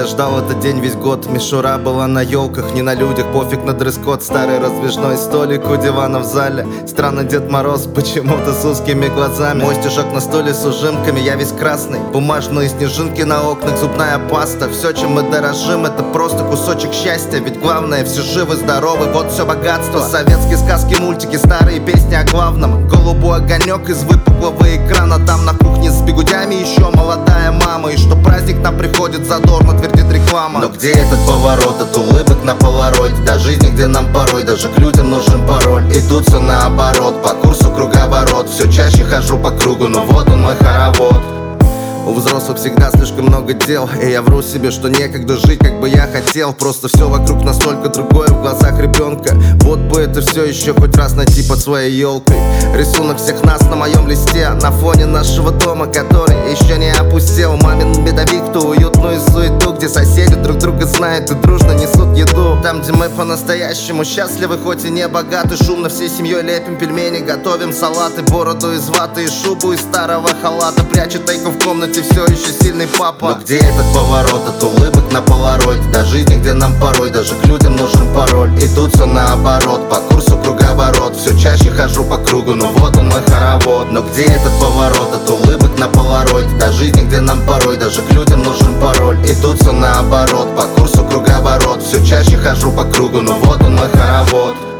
ждал этот день весь год. Мишура была на елках, не на людях. Пофиг на дресс-код, старый раздвижной столик у дивана в зале. Странно Дед Мороз, почему-то с узкими глазами. Мой стишок на столе с ужимками, я весь красный. Бумажные снежинки на окнах, зубная паста. Все, чем мы дорожим, это просто кусочек счастья. Ведь главное, все живы, здоровы, вот все богатство. Советские сказки, мультики, старые песни о главном. Голубой огонек из выпуклого экрана. Там на кухне с бигудями еще молодая мама. И что праздник нам приходит задорно, твердит реклама. Но где этот поворот от улыбок на полароид? До жизни, где нам порой даже к людям нужен пароль. И тут все наоборот, по курсу круговорот. Все чаще хожу по кругу, но вот он мой хоровод. У взрослых всегда слишком много дел, и я вру себе, что некогда жить, как бы я хотел. Просто все вокруг настолько другое в глазах ребенка. Вот бы это все еще хоть раз найти под своей елкой. Рисунок всех нас на моем листе, на фоне нашего дома, который еще не опустел. Мамин медовик, ту уютную суету, где соседи друг друга знают и дружно несут еду. Там, где мы по-настоящему счастливы, хоть и не богаты. Шумно всей семьей лепим пельмени, готовим салаты. Бороду из ваты и шубу из старого халата прячет тайком в комнате все еще сильный папа. Но где этот поворот от улыбок на полароид? До жизни, где нам порой даже к людям нужен пароль. И тут все наоборот, по курсу круговорот. Все чаще хожу по кругу, но вот он мой хоровод. Но где этот поворот от улыбок на полароид? До жизни, где нам порой даже к людям нужен пароль. И тут все наоборот, по курсу круговорот. Все чаще хожу по кругу, но вот он мой хоровод.